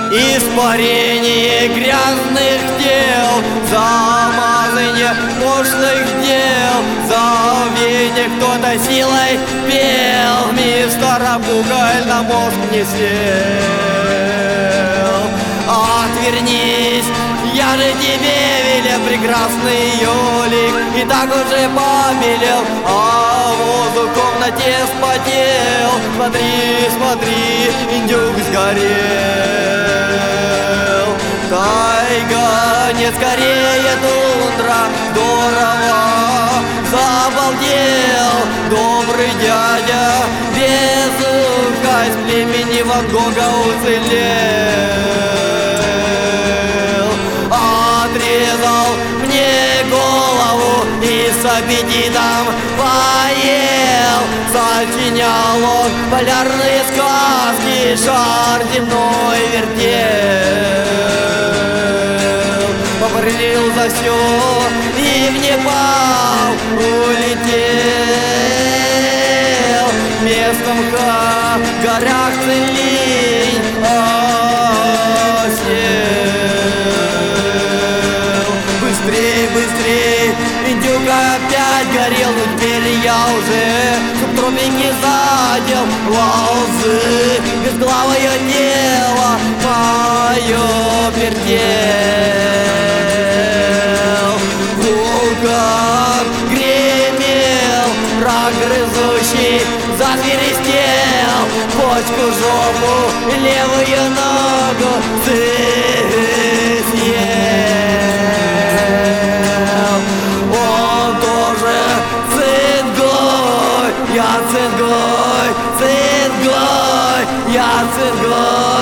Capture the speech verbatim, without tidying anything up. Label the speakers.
Speaker 1: испарение грязных дел, замазание пошлых дел, забвение кто-то силой пел, мистера Бугаль на мозг не сел. Отвернись, я же тебе велел, прекрасный ёлик, и так уже побелел, а воздух в комнате спотел. Смотри, смотри, индюк сгорел. Тайга, нет, скорее тундра, здорово забалдел добрый дядя, без уха из племени Ван Гога уцелел. Отрезал мне голову и с аппетитом поел, сочинял он полярные сказки, шар земной вертел. Попрыгал за все и в Непал улетел, местом в горах Цилинь осел. Быстрей, быстрей, индюк опять горел, но теперь я уже субтропики задел. Лозы, безглавое тело мое вертел. Вулкан гремел, прогрызущий засверистел, почку, жопу, левую ногу съел. Он тоже цингой, я цингой, цингой, я цингой.